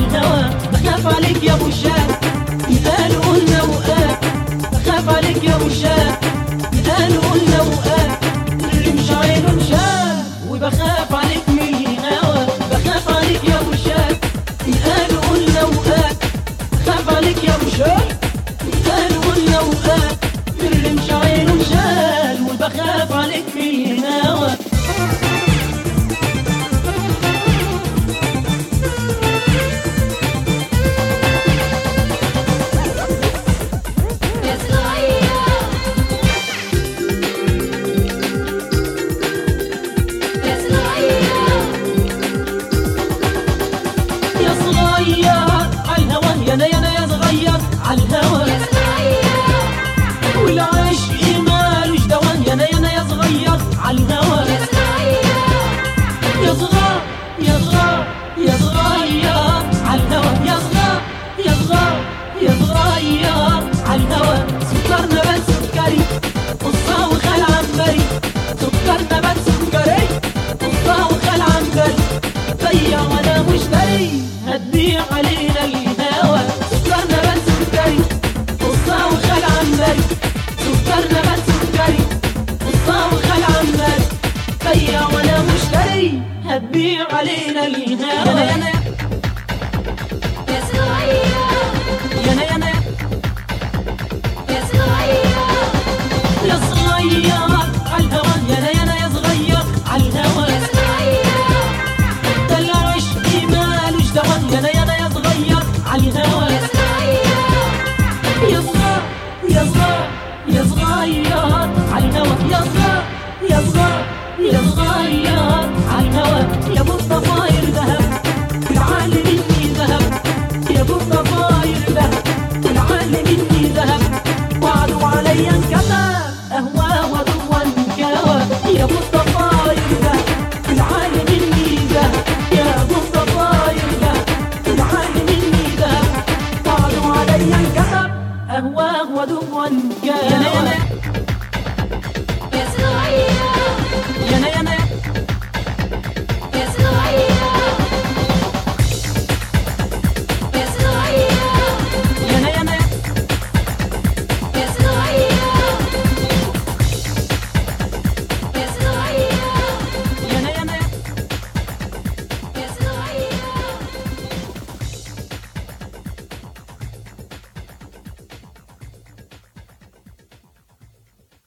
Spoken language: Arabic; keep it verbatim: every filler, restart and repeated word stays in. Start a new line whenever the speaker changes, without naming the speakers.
عالهوى. بخاف عليك يا ابو الشام يتقال قلنا وقال. بخاف عليك يا ابو الشام يتقال قلنا وقال. اللي مش عينه مشال وبخاف عليك من الهوى. بخاف عليك يا ابو الشام يتقال قلنا وقال. بخاف عليك يا ابو الشام يتقال قلنا وقال. اللي مش عينه مشال وبخاف عليك من الهوى. يانا يانا يا صغير عالهوى يا صغير والعشق مالوش دوام. يانا يانا يا صغير عالهوى يا صغير يا صغار يا صغار يا صغير عالهوى. يا صغار يا صغار يا صغير عالهوى. سكر نبات سكري قصة وخال عنبري. سكر نبات سكري قصة وخال عنبري. بيع وانا مشتري هتبيع علينا الهوى. سكر نبات سكري قصة وخال عنبري. سكر نبات سكري قصة وخال عنبري. بيع وانا مشتري هتبيع علينا الهوى. يا صغير